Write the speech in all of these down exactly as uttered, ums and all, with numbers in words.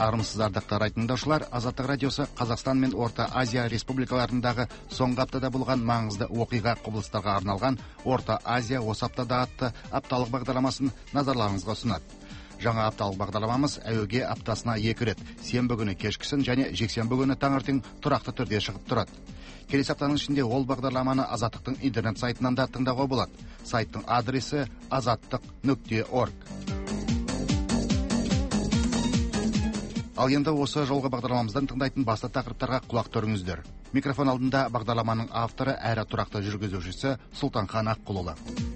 армысыз ардақтар тыңдаушылар. Азаттық радиосы Қазақстан мен Орта Азия республикаларындағы соңғы аптада болған маңызды оқиға құбылыстарға арналған Орта Азия осы аптада атты апталық бағдарламасын назарларыңызға ұсынады. Жаңа апталық бағдарламамыз әуеге аптасына екі рет, сенбі күні кешкісін және жексенбі күні таңертең тұрақты түрде шығып тұрады. Келесі аптаның ішінде ол бағдарламаны Азаттықтың интернет сайтынан да тыңдауға болады. Сайттың адресі азаттық нүкте орг. Ал енді осы жолғы бағдарламамыздан тыңдайтын басты тақырыптарға құлақ түріңіздер. Микрофон алдында бағдарламаның авторы әрі тұрақты жүргізушісі Сұлтанхан Аққұлұлы.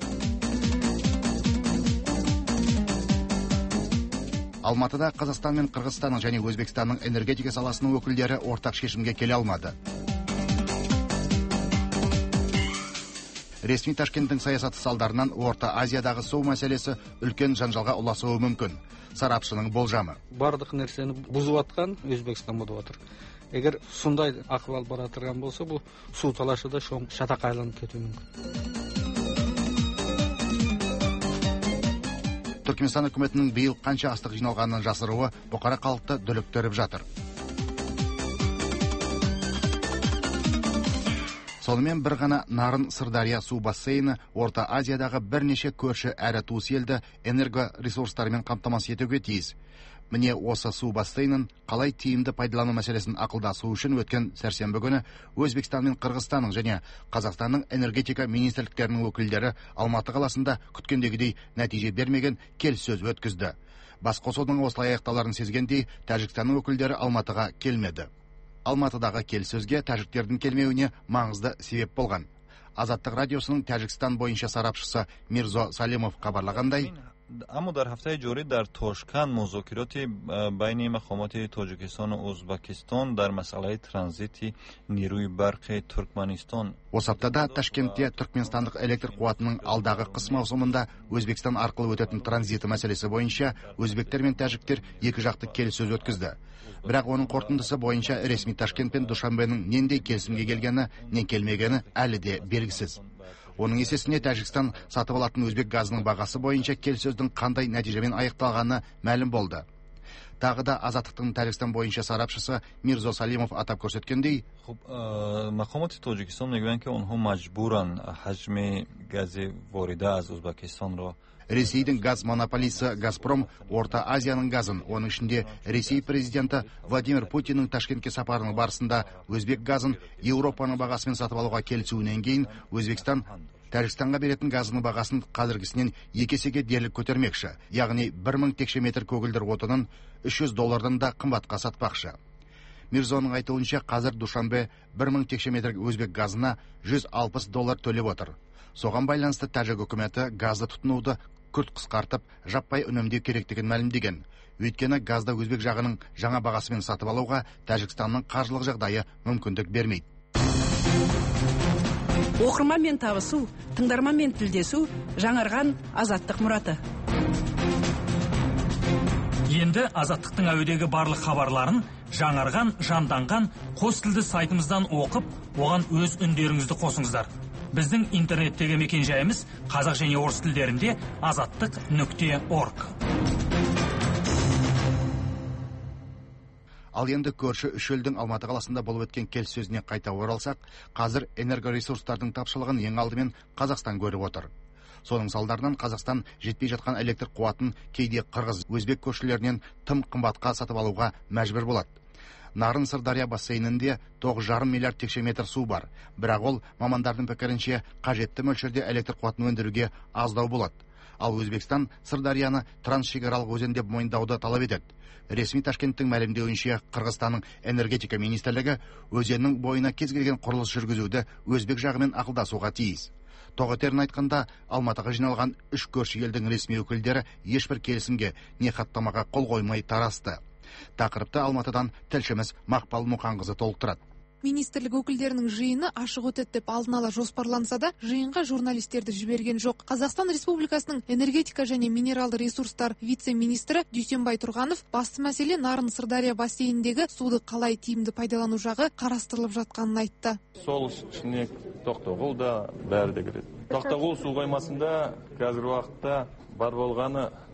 Алматыда Қазақстан мен Қырғызстанның және Өзбекстанның энергетика саласының өкілдері ортақ шешімге келе алмады. Ресми Ташкенттің саясаты салдарынан Орта Азиядағы су мәселесі үлкен жанжалға ұласуы мүмкін. Сарапшының болжамы. Бардық нәрсені бұзып атқан Өзбекстан бұзып отыр. Егер сондай ахуал бара тұрған болса, бұл су талашы да шоң шатақ айланып кетуі мүмкін. Түркменстан үкіметінің биыл қанша астық жиналғанын жасыруы бұқара халықты дүрліктіріп жатыр. Сонымен бір ғана Нарын Сырдария су бассейні Орта Азиядағы бірнеше көрші әрі туыс елді энергоресурстарымен қамтамасыз етуге тиіс. Міне осы су бассейнін қалай тиімді пайдалану мәселесін ақылдасу үшін өткен сәрсенбі күні Өзбекстан мен Қырғызстанның және Қазақстанның энергетика министрліктерінің өкілдері Алматы қаласында күткендегідей нәтиже бермеген келіссөз өткізді. Басқосудың осылай аяқталарын сезгендей, Тәжікстанның өкілдері Алматыға келмеді. Алматыдағы келіссөзге тәжіктердің келмеуіне маңызды себеп болған. Азаттық радиосының Тәжікстан бойынша сарапшысы Мирзо Салимов хабарлағандай, اما در هفته جاری در تاشکند مذاکرات بین مقامات تاجیکستان و ازبکستان در مسئله ترانزیت نیروی برق ترکمنستان. Осы аптада Ташкентте түркменстандық электр қуатының алдағы қыс маусымында Өзбекстан арқылы өтетін транзиті мәселесі бойынша өзбектер мен тәжіктер екі жақты келіссөз өткізді. Бірақ оның қорытындысы бойынша ресми Ташкент пен Душанбенің нендей келісімге келгені, не келмегені әлі де белгісіз. Оның есесіне Тәжікстан сатып алатын өзбек газының бағасы бойынша келіссөздің қандай нәтижемен аяқталғаны мәлім болды. Тағы да Азаттықтың Тәжікстан бойынша сарапшысы Мирзо Салимов атап көрсеткендей, мақамат Таджикистан мегӯянд ки онҳо маҷбуранд ҳаҷми гази ворида аз Ӯзбекистонро. Ресейдің газ монополисі Газпром Орта Азияның газын, оның ішінде Ресей президенті Владимир Путиннің Ташкентке сапарының барысында өзбек газын Еуропаның бағасымен сатып алуға келісуінен кейін Өзбекстан Тәжікстанға беретін газының бағасын қазіргісінен екі есеге дерлік көтермекші, яғни бір мың текше метр көгілдір отынын үш жүз доллардан да қымбатқа сатпақшы. Мирзоның айтуынша қазір Душанбе бір мың текше метр өзбек газына жүз алпыс доллар төлеп отыр. Соған байланысты Тәжік үкіметі газды тұтынуды күрт қысқартып, жаппай үнемдеу керектігін мәлімдеген. Өйткені газды өзбек жағының жаңа бағасымен сатып алуға Тәжікстанның қаржылық жағдайы мүмкіндік бермейді. Оқырманмен табысу, тыңдарманмен тілдесу, жаңарған Азаттық мұраты. Енді Азаттықтың әуедегі барлық хабарларын жаңарған, жанданған қос тілді сайтымыздан оқып, оған өз үндеріңізді қосыңыздар. Біздің интернеттегі мекен жайымыз қазақ және орыс тілдерінде азаттық нүкте орг. Ал енді көрші үш елдің Алматы қаласында болып өткен келіссөзіне қайта оралсақ, қазір энергоресурстардың тапшылығын ең алдымен Қазақстан көріп отыр. Соның салдарынан Қазақстан жетпей жатқан электр қуатын кейде Қырғыз, Өзбек көршілерінен тым қымбатқа сатып алуға мәжбүр болады. Нарын Сырдария бассейнінде тоғыз жарым миллиард текше метр су бар, бірақ ол мамандардың пікірінше қажетті мөлшерде электр қуатын өндіруге аздау болады. Ал Өзбекстан Сырдарияны трансшекаралық өзен деп мойындауды талап етеді. Ресми Ташкенттің мәлімдеуінше Қырғызстанның энергетика министрлігі өзеннің бойына кез келген құрылыс жүргізуді өзбек жағымен ақылдасуға тиіс. Тоғытерін айтқанда, Алматыға жиналған үш көрші елдің ресми өкілдері ешбір келісімге не хаттамаға қол қоймай тарасты. Тақырыпты Алматыдан тілшіміз Мақпал Мұқанқызы толықтырады. Министрлік өкілдерінің жиыны ашық өтеді деп алдын ала жоспарланса да, жиынға журналистерді жіберген жоқ. Қазақстан Республикасының энергетика және минералды ресурстар вице-министрі Дүйсенбай Тұрғанов басты мәселе Нарын Сырдария бассейніндегі суды қалай тиімді пайдалану жағы қарастырылып жатқанын айтты. Сол ішіне Тоқтоғұл да бәрі де кіреді. Тоқтоғұл су қоймасында қазір уақытта бар болғаны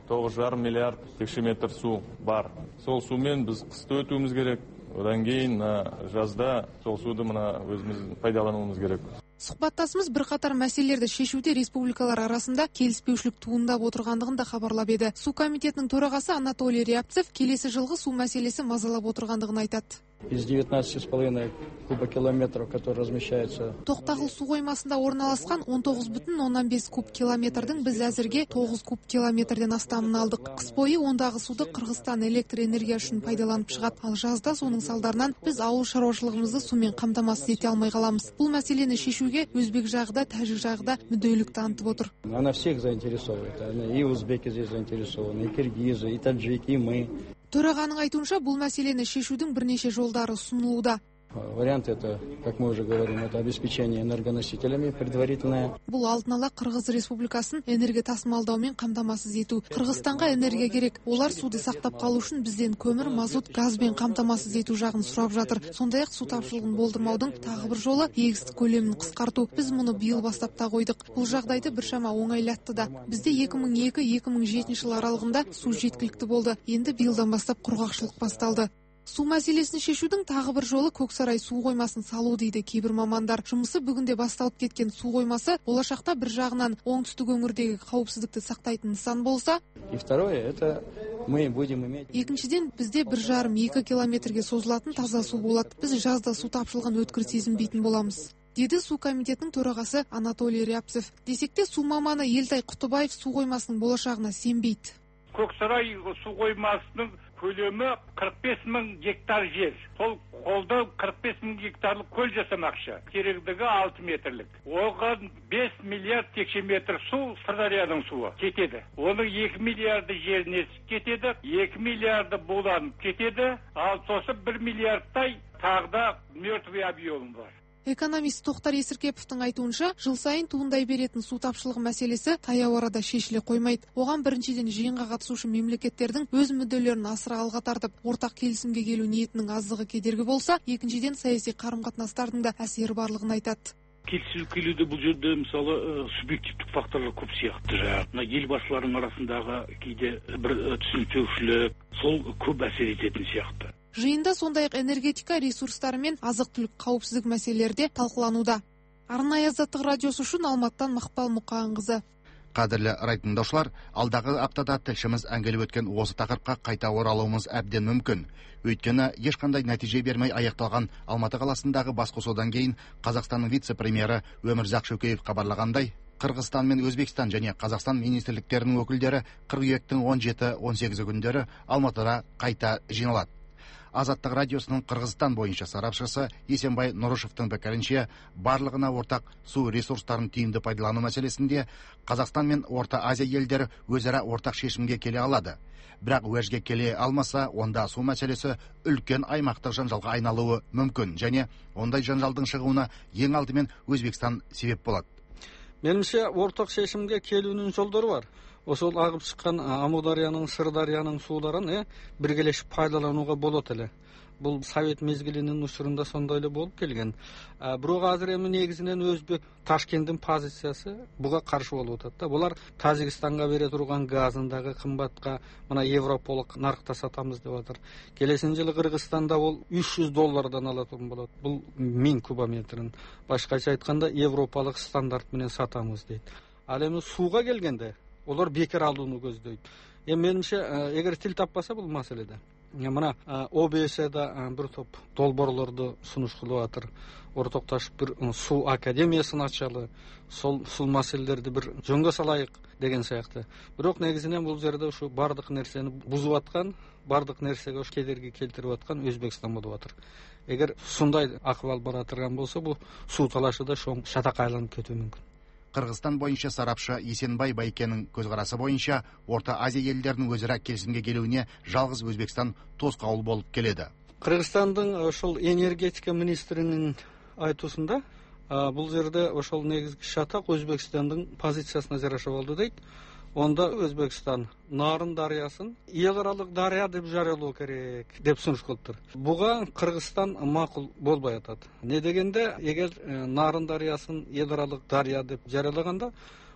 тоғыз жарым миллиард текше метр су бар. Сол сумен біз қысты өтуіміз керек. Одан кейін жазда сол суды мына өзіміз пайдалануымыз керек. Сұхбаттасымыз бірқатар мәселелерді шешуде республикалар арасында келіспеушілік туындап отырғандығын да хабарлап еді. Су комитетінің төрағасы Анатолий Рябцев келесі жылғы су мәселесі мазалап отырғандығын айтады. Из девятнадцати с половиной кубокилометров, которые размещаются. Тоқтағыл су қоймасында орналасқан он тоғыз бүтін оннан бес куб километрдің біз әзірге тоғыз куб километрден астамын алдық. Қыс бойы ондағы суды Қырғызстан электр энергия үшін пайдаланып шығады. Ал жазда соның салдарынан біз ауыл шаруашылығымызды сумен қамтамасыз ете алмай қаламыз. Бұл мәселені шешуге өзбек жағы да, тәжік жағы да мүдделілік танытып отыр. Она всех заинтересовывает. И узбеки здесь заинтересованы, и киргизы, и таджики, и мы. Төрағаның айтуынша, бұл мәселені шешудің бірнеше жолдары ұсынылуда. Вариант это, как мы уже говорим, это обеспечение энергоносителями предварительное. Бұл алдын ала Қырғыз Республикасын энергия тасымалдаумен қамтамасыз ету. Қырғызстанға энергия керек. Олар суды сақтап қалу үшін бізден көмір, мазут, газбен қамтамасыз ету жағын сұрап жатыр. Сондай-ақ су тапшылығын болдырмаудың тағы бір жолы егістік көлемін қысқарту. Біз мұны биыл бастап та қойдық. Бұл жағдайды біршама оңайлатты да. Бізде екі мың екі - екі мың жетінші жыл аралығында су жеткілікті болды. Енді биылдан бастап құрғақшылық басталды. Су мәселесін шешудің тағы бір жолы Көксарай су қоймасын салу дейді кейбір мамандар. Жұмысы бүгінде басталып кеткен су қоймасы болашақта бір жағынан оңтүстік өңірдегі қауіпсіздікті сақтайтын нысан болса, и второе это мы будем иметь. Екіншіден, бізде бір жарым екі километрге созылатын таза су болады. Біз жазда су тапшылығын өткір сезінбейтін боламыз, деді су комитетінің төрағасы Анатолий Рябцев. Десекте су маманы Елтай Құтыбаев су қоймасының болашағына сенбейді. Көксарай су қоймасының көлемі қырық бес мың гектар жер. Сол қолда қырық бес мың гектарлық көл жасамақшы. Тереңдігі алты метрлік. Оған бес миллиард текше метр су Сырдарияның суы кетеді. Оның екі миллиарды жеріне кетеді, екі миллиарды буланып кетеді, ал сосын бір миллиардтай тағы да мертвый объем бар. Экономист Тоқтар Есіркеповтың айтуынша, жыл сайын туындай беретін су тапшылығы мәселесі таяу арада шешіле қоймайды. Оған біріншіден жиынға қатысушы мемлекеттердің өз мүдделерін асыра алға тартып, ортақ келісімге келу ниетінің аздығы кедергі болса, екіншіден саяси қарым-қатынастардың да әсері барлығын айтады. Келісіліп келуде бұл жерде мысалы субъективтік факторлар көп сияқты. Мына елбасылардың арасындағы кейде бір түсінбеушілік, сол көп әсер ететін сияқты. Жиында сондай-ақ энергетика ресурстары мен азық-түлік қауіпсіздік мәселелері талқылануда. Арнайы Азаттық радиосы үшін Алматыдан Мақпал Мұқанқызы. Қадірлі радиотыңдаушылар, алдағы аптада тілшіміз әңгімелеп өткен осы тақырыпқа қайта оралуымыз әбден мүмкін. Өйткені ешқандай нәтиже бермей аяқталған Алматы қаласындағы басқосудан кейін Қазақстанның вице-премьері Өмірзақ Шөкеев хабарлағандай, Қырғызстан мен Өзбекстан және Қазақстан министрліктерінің өкілдері қыркүйектің он жеті - он сегізі күндері Алматыда қайта жиналады. Азаттық радиосының Қырғызстан бойынша сарапшысы Есенбай Нұрышевтың пікірінше, барлығына ортақ су ресурстарын тиімді пайдалану мәселесінде Қазақстан мен Орта Азия елдері өзара ортақ шешімге келе алады. Бірақ уәжге келе алмаса, онда су мәселесі үлкен аймақтық жанжалға айналуы мүмкін, және ондай жанжалдың шығуына ең алдымен Өзбекстан себеп болады. Меніңше, ортақ шешімге келуінің жолдары бар. Осыл ағып шыққан Амударияның, Сырдарияның суларын біргелешіп пайдалануға болады әлі. Бұл Совет мезгілінің ұшырында сондайлы болып келген. Бірақ азыр эми негізінен Өзбек Ташкенттің позициясы бұға қарсы болып отыр. Бұлар Тәжікстанға бере тұрған газындағы қымбатқа мына европалық нарықта сатамыз деп отыр. Келесін жылы Қырғызстанда ол үш жүз доллардан алатын болады. Бұл мың кубометрін. Башқаша айтқанда европалық стандартпенен сатамыз дейді. Ал эми суға келгенде олар бекер алуыны көздейді. Меніңше, егер тіл таппаса бұл мәселеде. Мына О Б С-да бір топ долборларды сұныш қылып жатыр. Ортақташып бір су академиясын ашалы, сол су мәселелерді бір жөнге салайық деген сияқты. Бірақ негізінен бұл жерде ушу бардық нәрсені бұзып атқан, бардық нәрсеге ушу кедергі келтіріп атқан Өзбекстан болып жатыр. Егер сондай ахуал бара тұрған болса, бұл су талашы да шоң шатақ айланып кетуі мүмкін. Қырғызстан бойынша сарапшы Есенбай Байкенің көзқарасы бойынша Орта Азия елдерінің өзара келісімге келуіне жалғыз Өзбекстан тосқауыл болып келеді. Қырғызстандың ошол энергетика министрінің айтусында бұл жерде ошол негізгі шатақ Өзбекстандың позициясына жараша болды дейді. Онда Өзбекстан Нарын дариясын еларалық дария деп жариялау керек деп сұныш қылып тұр. Бұға Қырғызстан мақұл болбай атады. Не дегенде, егер Нарын дариясын еларалық дария деп жариялағанда,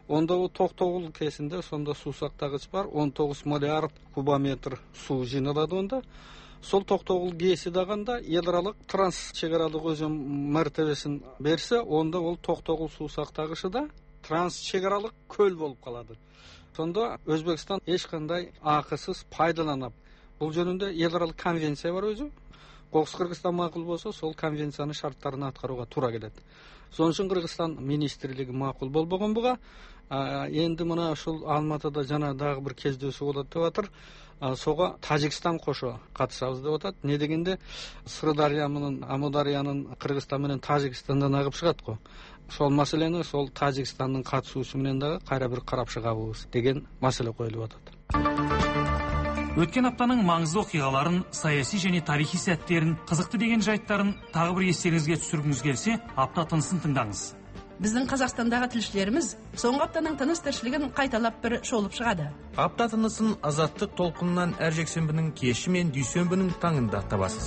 Онда ол Тоқтоғұл кесінде сонда су сақтағыш бар, он тоғыз миллиард кубометр су жиналады онда. Сол Тоқтоғұл кесі дағанда ядролық трансшекаралық өзен мәртебесін берсе, онда ол Тоқтоғұл су сақтағышы да трансшекаралық көл болып қалады. Сонда Өзбекстан ешқандай ақысыз пайдаланып, бұл жөнінде ядролық конвенция бар өзі. Қоқыс Қырғызстан мақұл болса, сол конвенцияны шарттарын атқаруға тура келеді. Соның үшін Қырғызстан министрлігі мақұл болбаған бұға. Енді мына шул Алматыда жана дағы бір кездесу болады деп жатыр. Соға Тажикстан қошы қатысабыз деп жатады. Не дегенде Сырдария менен Амударияның Қырғызстан менен Тажикстандан ағып шығады ғой. Сол мәселені сол Тажикстанның қатысуысы менен дағы қайра бір қарап шығабыз деген мәселе қойылып жатады. Өткен аптаның маңызды оқиғаларын, саяси және тарихи сәттерін, қызықты деген жайттарын тағы бір естеріңізге түсіргіңіз келсе, апта тынысын тыңдаңыз. Біздің Қазақстандағы тілшілеріміз соңғы аптаның тыныс тіршілігін қайталап бір шолып шығады. Апта тынысын азаттық толқынынан әр жексенбінің кеші мен дүйсенбінің таңында табасыз.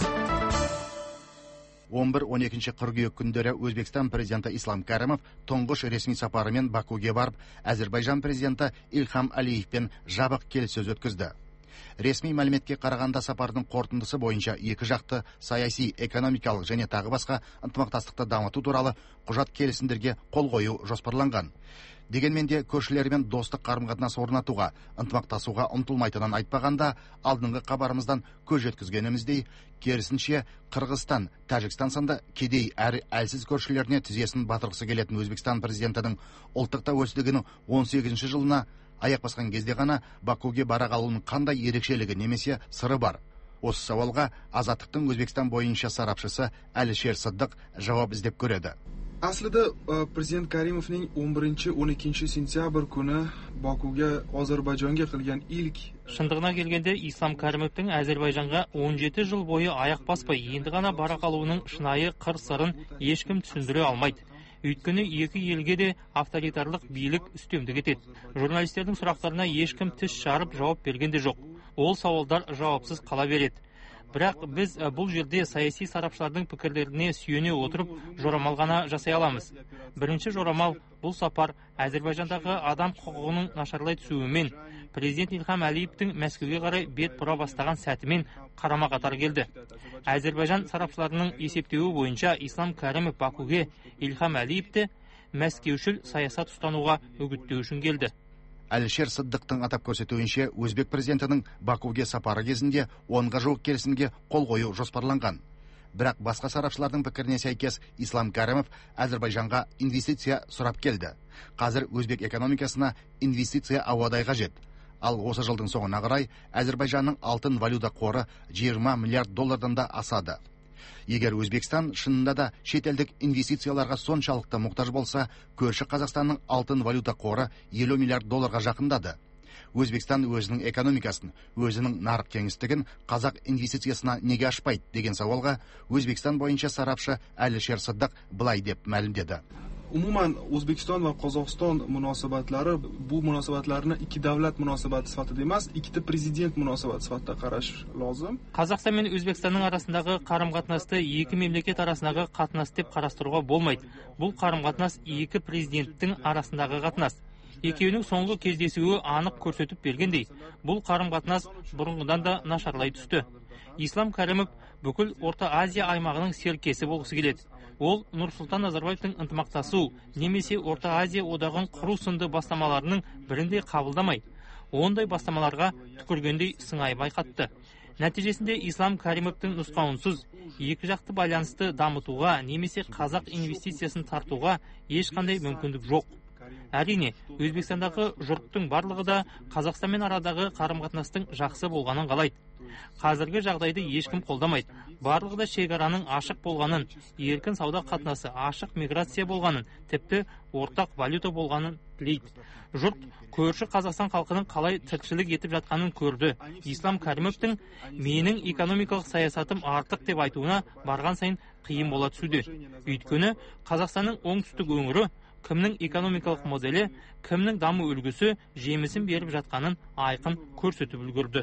он бір он екінші қыркүйек күндері Өзбекстан президенті Ислам Кәрімов тұңғыш ресми сапарымен Бакуге барып, Әзербайжан президенті Ильхам Алиевпен жабық келіссөз өткізді. Ресми мәліметке қарағанда сапардың қорытындысы бойынша екі жақты саяси, экономикалық және тағы басқа ынтымақтастықты дамыту туралы құжат келісімдерге қол қою жоспарланған. Дегенмен де көршілермен достық қарым-қатынас орнатуға, ынтымақтасуға ұмтылмайтынын айтпағанда, алдыңғы хабарымыздан көз жеткізгеніміздей, керісінше Қырғызстан, Тәжікстан сынды кедей әрі әлсіз көршілеріне тізесін батырғысы келетін Өзбекстан президентінің ұлттық тәуелсіздігінің он сегізінші жылына аяқ басқан кезде ғана Бакуге бара қалуының қандай ерекшелігі немесе сыры бар? Осы сауалға Азаттықтың Өзбекстан бойынша сарапшысы Әлішер Сыддық жауап іздеп көреді. Aslida prezident Karimovning o'n birinchi o'n ikkinchi sentyabr kuni Bakuga Ozarbayjonga qilgan ilk Шындығына келгенде Ислам Кәрімовтің Әзербайжанға он жеті жыл бойы аяқ баспай енді ғана бара қалуының шынайы қыр-сырын ешкім түсіндіре алмайды. Өйткені екі елге де авторитарлық билік үстемдік етеді. Журналистердің сұрақтарына ешкім тіс жарып жауап берген де жоқ. Ол сауалдар жауапсыз қала береді. Бірақ біз бұл жерде саяси сарапшылардың пікірлеріне сүйене отырып жорамал ғана жасай аламыз. Бірінші жорамал бұл сапар Әзербайжандағы адам құқығының нашарлай түсуімен, президент Ильхам Алиевтің Мәскеуге қарай бет бұра бастаған сәтімен қарама қатар келді. Әзербайжан сарапшыларының есептеуі бойынша Ислам Кәрімов Бакуге Ильхам Алиевті мәскеушіл саясат ұстануға үгіттеу үшін келді. Әлішер Сыддықтың атап көрсетуінше, Өзбек президентінің Бакуге сапары кезінде онға жуық келісімге қол қою жоспарланған. Бірақ басқа сарапшылардың пікіріне сәйкес Ислам Кәрімов Әзербайжанға инвестиция сұрап келді. Қазір Өзбек экономикасына инвестиция ауадай қажет. Ал осы жылдың соңына қарай Әзербайжанның алтын валюта қоры жиырма миллиард доллардан да асады. Егер Өзбекстан шынында да шетелдік инвестицияларға соншалықты мұқтаж болса, көрші Қазақстанның алтын валюта қоры елу миллиард долларға жақындады. Өзбекстан өзінің экономикасын, өзінің нарық кеңістігін қазақ инвестициясына неге ашпайды деген сауалға Өзбекстан бойынша сарапшы Әлішер Сыддық былай деп мәлімдеді. Umuman O'zbekiston va Qozog'iston munosabatlari bu munosabatlarni ikki davlat munosabati sifatida emas, ikkita prezident munosabati sifatida qarash lozim. Қазақстан мен Өзбекстанның арасындағы қарым-қатынасты екі мемлекет арасындағы қатынас деп қарастыруға болмайды. Бұл қарым-қатынас екі президенттің арасындағы қатынас. Екеуінің соңғы кездесуі анық көрсетіп бергендей, бұл қарым-қатынас бұрынғыдан да нашарлай түсті. Ислам Кәрімов бүкіл Орта Азия аймағының серкесі болғысы келеді. Ол Нұрсұлтан Назарбаевтың ынтымақтасу немесе Орта Азия одағын құру сынды бастамаларының бірінде қабылдамай, ондай бастамаларға түкіргендей сыңай байқатты. Нәтижесінде Ислам Кәрімовтің нұсқауынсыз екі жақты байланысты дамытуға немесе қазақ инвестициясын тартуға ешқандай мүмкіндік жоқ. Әрине, Өзбекстандағы жұрттың барлығы да Қазақстанмен арадағы қарым-қатынастың жақсы болғанын қалайды. Қазіргі жағдайды ешкім қолдамайды. Барлығы да шекараның ашық болғанын, еркін сауда қатынасы, ашық миграция болғанын, тіпті ортақ валюта болғанын тілейді. Жұрт көрші Қазақстан халқының қалай тіршілік етіп жатқанын көрді. Ислам Кәрімовтің менің экономикалық саясатым артық деп айтуына барған сайын қиын бола түсуде. Өйткені Қазақстанның оңтүстік өңірі кімнің экономикалық моделі, кімнің даму үлгісі жемісін беріп жатқанын айқын көрсетіп үлгерді.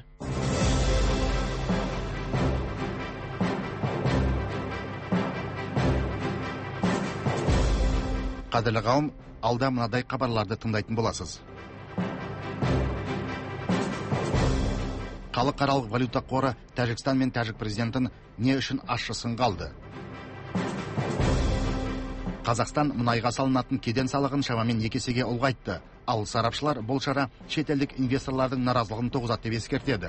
Қадірлі қауым, алда мынадай хабарларды тыңдайтын боласыз. Халықаралық валюта қоры Тәжікстан мен Тәжік президентін не үшін ащысын қалды? Қазақстан мұнайға салынатын кеден салығын шамамен екі есеге ұлғайтты. Ал сарапшылар бұл шара шетелдік инвесторлардың наразылығын туғызады деп ескертеді.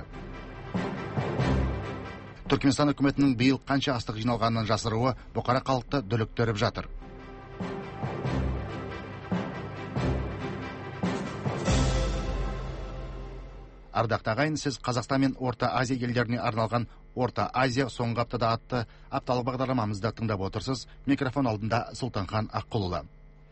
Түркменстан үкіметінің биыл қанша астық жиналғанын жасыруы бұқара халықты дүліктіріп жатыр. Ардақты ағайын, сіз Қазақстан мен Орта Азия елдеріне арналған Орта Азия соңғы аптада атты апталық бағдарламамызды тыңдап отырсыз. Микрофон алдында Сұлтанхан Аққұлұлы.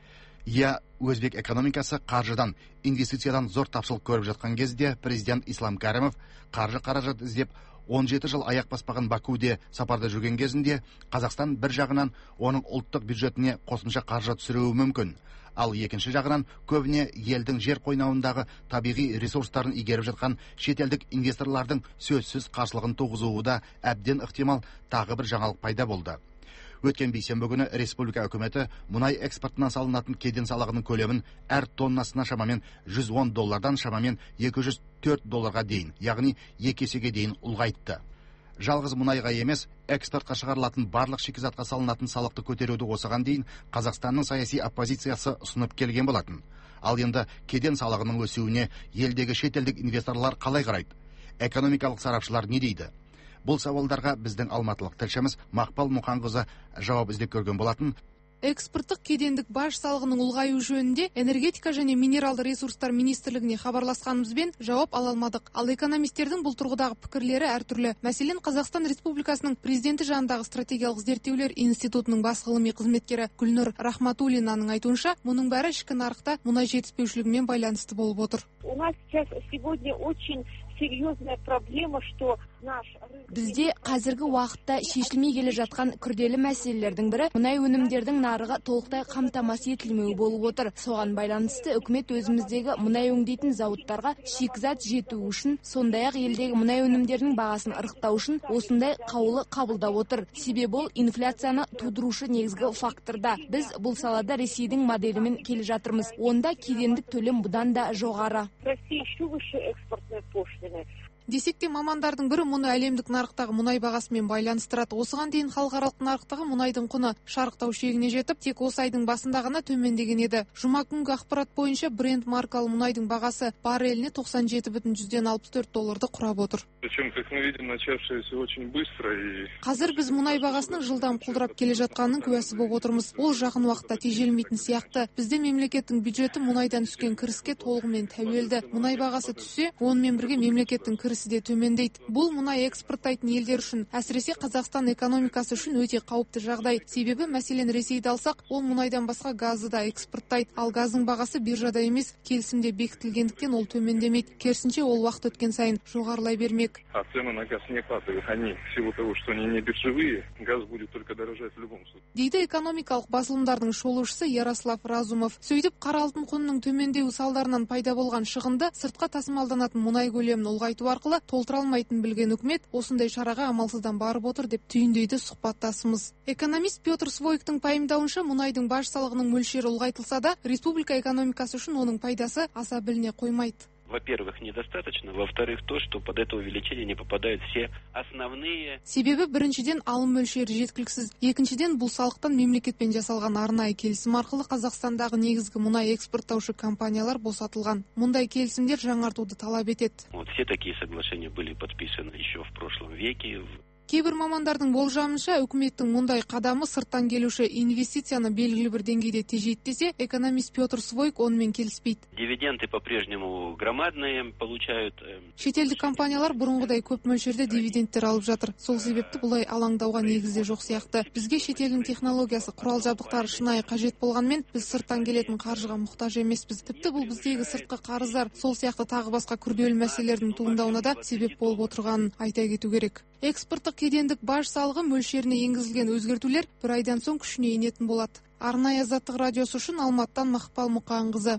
Иә, өзбек экономикасы қаржыдан, инвестициядан зор тапшылық көріп жатқан кезде президент Ислам Кәрімов қаржы қаражат іздеп он жеті жыл аяқ баспаған Бакуде сапарда жүрген кезінде Қазақстан бір жағынан оның ұлттық бюджетіне қосымша қаржы түсіруі мүмкін. Ал екінші жағынан көбіне елдің жер қойнауындағы табиғи ресурстарын игеріп жатқан шетелдік инвесторлардың сөзсіз қарсылығын туғызуы да әбден ықтимал тағы бір жаңалық пайда болды. Өткен бейсенбі күні республика үкіметі мұнай экспортынан салынатын кеден салығының көлемін әр тоннасына шамамен жүз он доллардан шамамен екі жүз төрт долларға дейін, яғни екі есеге дейін ұлғайтты. Жалғыз мұнайға емес, экспортқа шығарылатын барлық шикізатқа салынатын салықты көтеруді осыған дейін Қазақстанның саяси оппозициясы ұсынып келген болатын. Ал енді кеден салығының өсуіне елдегі шетелдік инвесторлар қалай қарайды? Экономикалық сарапшылар не дейді? Бұл сауалдарға біздің алматылық тілшіміз Мақпал Мұқанқызы жауап іздеп көрген болатын. Экспорттық кедендік баж салығының ұлғаю жөнінде энергетика және минералды ресурстар министрлігіне хабарласқанымызбен жауап ала алмадық. Ал экономистердің бұл тұрғыдағы пікірлері әртүрлі. Мәселен, Қазақстан Республикасының президенті жанындағы стратегиялық зерттеулер институтының бас ғылыми қызметкері Гүлнұр Рахматуллинаның айтуынша, мұның бәрі ішкі нарықта мұнай жетіспеушілігімен байланысты болып отыр. У нас сейчас сегодня очень серьезная проблема, что наш Бізде қазіргі уақытта шешілмей келе жатқан күрделі мәселелердің бірі мұнай өнімдердің нарығы толықтай қамтамасыз етілмеуі болып отыр. Соған байланысты үкімет өзіміздегі мұнай өңдейтін зауыттарға шикізат жету үшін, сондай-ақ елдегі мұнай өнімдерінің бағасын ырықтау үшін осындай қаулы қабылдап отыр. Себебі ол инфляцияны тудырушы негізгі факторда. Біз бұл салада Ресейдің моделімен келе жатырмыз. Онда кедендік төлем бұдан да жоғары. Россия еще выше экспортной пошлины. Десек те мамандардың бірі мұны әлемдік нарықтағы мұнай бағасымен байланыстырады. Осыған дейін халықаралық нарықтағы мұнайдың құны шарықтау шегіне жетіп, тек осы айдың басында ғана төмендеген еді. Жұма күнгі ақпарат бойынша Brent маркалы мұнайдың бағасы барреліне тоқсан жеті бүтін жүзден алпыс төрт долларды құрап отыр. Причем, как мы видим, начавшееся очень быстро и... Қазір біз мұнай бағасының жылдам құлдырап келе жатқанының куәсі болып отырмыз. Ол жақын уақытта тежелмейтін сияқты. Бізде мемлекеттің бюджеті мұнайдан түскен кіріске толығымен тәуелді. Мұнай бағасы түссе, онымен бірге мемлекеттің кірісі де төмендейді. Бұл мұнай экспорттайтын елдер үшін, әсіресе Қазақстан экономикасы үшін өте қауіпті жағдай. Себебі, мәселен, Ресейді алсақ, ол мұнайдан басқа газы да экспорттайды. Ал газдың бағасы биржада емес, келісімде бекітілгендіктен ол төмендемейді. Керісінше, ол уақыт өткен сайын жоғарылай бермек. А цены на газ не падают. Они, в силу того, что они не биржевые, газ будет только дорожать в любом случае. Дейді экономикалық басылымдардың шолушысы Ярослав Разумов. Сөйтіп, қара алтын құнының төмендеуі салдарынан пайда болған шығынды сыртқа тасымалданатын мұнай көлемін ұлғайту арқылы толтыра алмайтын білген үкімет осындай шараға амалсыздан барып отыр деп түйіндейді сұхбаттасымыз. Экономист Петр Свойктың пайымдауынша, мұнайдың баж салығының мөлшері ұлғайтылса да, республика экономикасы үшін оның пайдасы аса біліне қоймайды. Во-первых, недостаточно, во-вторых, то, что под это увеличение не попадают все основные... Себебі біріншіден алым мөлшері жеткіліксіз, екіншіден бұл салықтан мемлекетпен жасалған арнайы келісім арқылы Қазақстандағы негізгі мұнай экспорттаушы компаниялар босатылған. Мұндай келісімдер жаңартуды талап етеді. Вот все такие соглашения были подписаны еще в прошлом веке. Кейбір мамандардың болжамынша, үкіметтің мұндай қадамы сырттан келуші инвестицияны белгілі бір деңгейде тежейді десе, экономист Петр Свойк онымен келіспейді. Дивиденды по-прежнему громадные получают. Шетелдік компаниялар бұрынғыдай көп мөлшерде дивидендтер алып жатыр. Сол себепті бұлай алаңдауға негізде жоқ сияқты. Бізге шетелдің технологиясы, құрал жабдықтары шынайы қажет болғанмен, біз сырттан келетін қаржыға мұқтаж емеспіз. Тіпті бұл біздегі сыртқы қарыздар, сол сияқты тағы басқа күрделі мәселелердің туындауына да себеп болып отырғанын айта кету керек. Экспорттық кедендік баж салығы мөлшеріне енгізілген өзгертулер бір айдан соң күшіне енетін болады. Арнайы Азаттық радиосы үшін Алматтан Мақпал Мұқанқызы.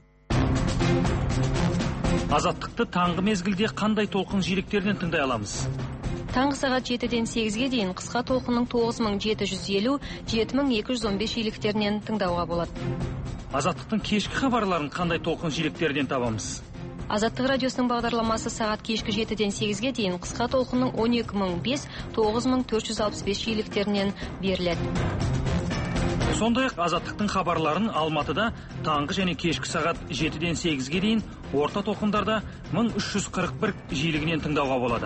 Азаттықты таңғы мезгілде қандай толқын жиектерінен тыңдай аламыз? Таңғы сағат жетіден сегізге дейін қысқа толқынның тоғыз мың жеті жүз елу - жеті мың екі жүз он бес жиектерінен тыңдауға болады. Азаттықтың кешкі хабарларын қандай толқын жиектерден табамыз? Азаттық радиосының бағдарламасы сағат кешкі жетіден сегізге дейін қысқа толқынның он екі мың бес тоғыз мың төрт жүз алпыс бес жиіліктерінен беріледі. Сондай-ақ Азаттықтың хабарларын Алматыда таңғы және кешкі сағат жетіден сегізге дейін, орта толқындарда мың үш жүз қырық бір жиілігінен тыңдауға болады.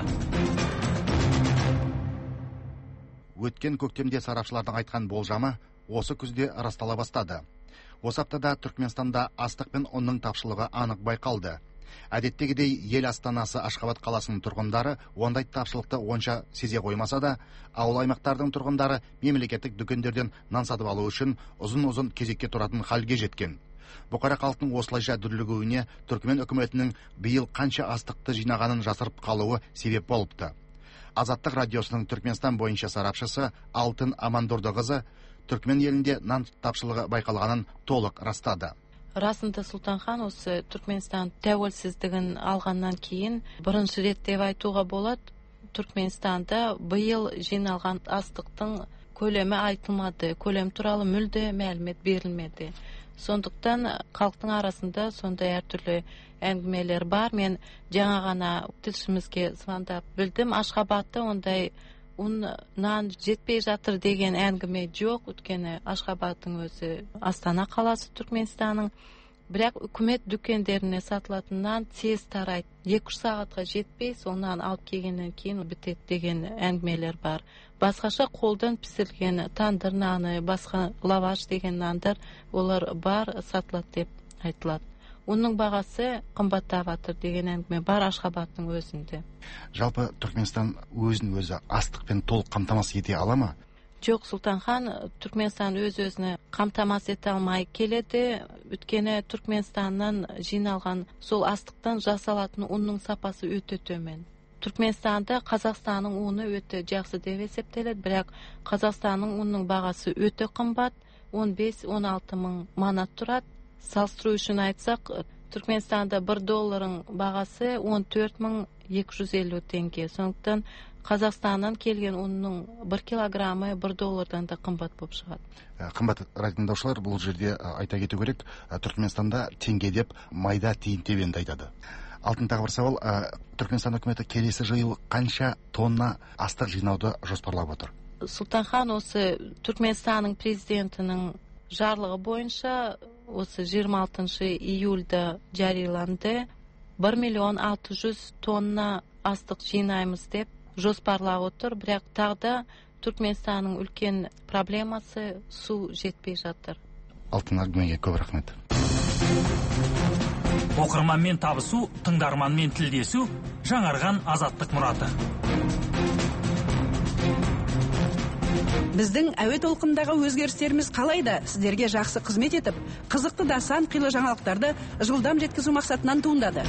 Өткен көктемде сарапшылардың айтқан болжамы осы күзде растала бастады. Осы аптада Түркменстанда астық пен ұнның тапшылығы анық байқалды. Әдеттегідей ел астанасы Ашхабад қаласының тұрғындары ондай тапшылықты онша сезе қоймаса да, ауыл аймақтардың тұрғындары мемлекеттік дүкендерден нан сатып алу үшін ұзын-ұзын кезекке тұратын халге жеткен. Бұқара халықтың осылайша дүрлігуіне Түркмен үкіметінің биыл қанша астықты жинағанын жасырып қалуы себеп болыпты. Азаттық радиосының Түркменстан бойынша сарапшысы Алтын Амандордықызы Түркмен елінде нан тапшылығы байқалғанын толық растады. Расында Сұлтанхан осы Түркменстан тәуелсіздігін алғаннан кейін бірінші рет деп айтуға болады. Түркменстанда биыл жиналған астықтың көлемі айтылмады, көлем туралы мүлде мәлімет берілмеді. Сондықтан халықтың арасында сондай әртүрлі әңгімелер бар. Мен жаңа ғана тілшімізге звондап білдім, Ашхабадта ондай ұн нан жетпей жатыр деген әңгіме жоқ. Өйткені Ашхабадтың өзі Астана қаласы Түркменстанның. Бірақ үкімет дүкендеріне сатылатын нан тез тарайды. екі үш сағатқа жетпей, сонан алып келгеннен кейін бітеді деген әңгімелер бар. Басқаша қолдан пісірілген тандыр наны, басқа лаваш деген нандар олар бар, сатылады деп айтылады. Оның бағасы қымбаттап жатыр деген әңгіме бар Ашхабадтың өзінде. Жалпы Түркменстан өзін өзі астықпен толық қамтамасыз ете ала ма? Жоқ, Сұлтанхан, Түркменстан өз-өзіне қамтамасыз ете алмай келеді. Өйткені Түркменстаннан жиналған сол астықтан жасалатын ұнның сапасы өте төмен. Түркменстанда Қазақстанның ұны өте жақсы деп есептеледі, бірақ Қазақстанның ұнның бағасы өте қымбат, он бес он алты мың манат тұрады. Салыстыру үшін айтсақ, Түркменстанда бір доллардың бағасы он төрт мың екі жүз елу теңге. Сондықтан Қазақстаннан келген ұнның бір килограммы бір доллардан да қымбат болып шығады. Қымбат радиотыңдаушылар, бұл жерде айта кету керек, Түркменстанда теңге деп майда тиын тебенді айтады. Алтын тағы бір сауал, Түркменстан үкіметі келесі жыл қанша тонна астық жинауды жоспарлап отыр? Сұлтанхан, осы Түркменстанның президентінің жарлығы бойынша осы жиырма алтыншы июльда жарияланды. бір миллион алты жүз тонна астық жинаймыз деп жоспарлап отыр. Бірақ тағда Түркменстанның үлкен проблемасы су жетпей жатыр. Алтын әңгімеге көп рахмет. Оқырманмен табысу, тыңдарманмен тілдесу, жаңарған азаттық мұраты. Біздің әуе толқындағы өзгерістеріміз қалайда сіздерге жақсы қызмет етіп, қызықты да сан қилы жаңалықтарды жылдам жеткізу мақсатынан туындады.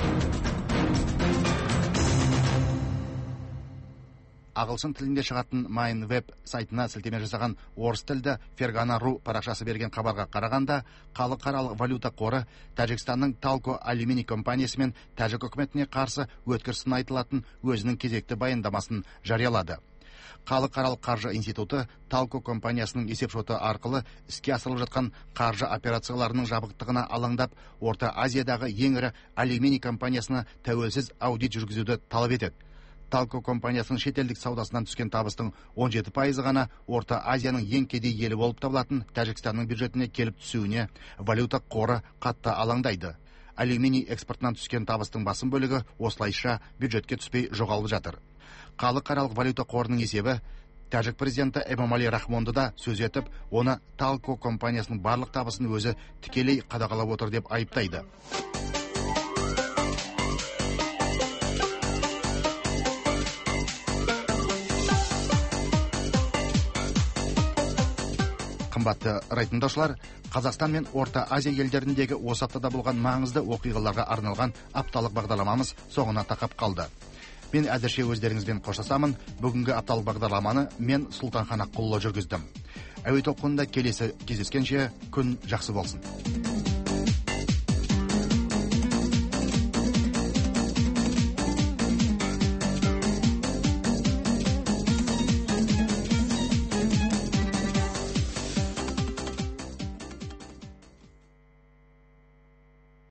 Ағылшын тілінде шығатын Mine Web сайтына сілтеме жасаған орыс тілді Fergana.ru парақшасы берген хабарға қарағанда, халықаралық валюта қоры Тәжікстанның Talco алюминий компаниясы мен Тәжік үкіметіне қарсы өткір сын айтылатын өзінің кезекті баяндамасын жариялады. Халықаралық қаржы институты Talco компаниясының есепшоты арқылы іске асырылып жатқан қаржы операцияларының жабықтығына алаңдап, Орта Азиядағы ең ірі алюминий компаниясына тәуелсіз аудит жүргізуді талап етеді. Talco компаниясының шетелдік саудасынан түскен табыстың он жеті пайызы ғана Орта Азияның ең кедей елі болып табылатын Тәжікстанның бюджетіне келіп түсуіне валюта қоры қатты алаңдайды. Алюминий экспортынан түскен табыстың басым бөлігі осылайша бюджетке түспей жоғалып жатыр. Халықаралық валюта қорының есебі Тәжік президенті Эмомали Рахмонды да сөз етіп, оны Talco компаниясының барлық табысын өзі тікелей қадағалап отыр деп айыптайды. Қымбатты радиотыңдаушылар, Қазақстан мен Орта Азия елдеріндегі осы аптада болған маңызды оқиғаларға арналған апталық бағдарламамыз соңына тақап қалды. Мен әзірше өздеріңізбен қоштасамын. Бүгінгі апталық бағдарламаны мен Сұлтанхан Аққұлы жүргіздім. Әуе толқынында келесі кездескенше күн жақсы болсын.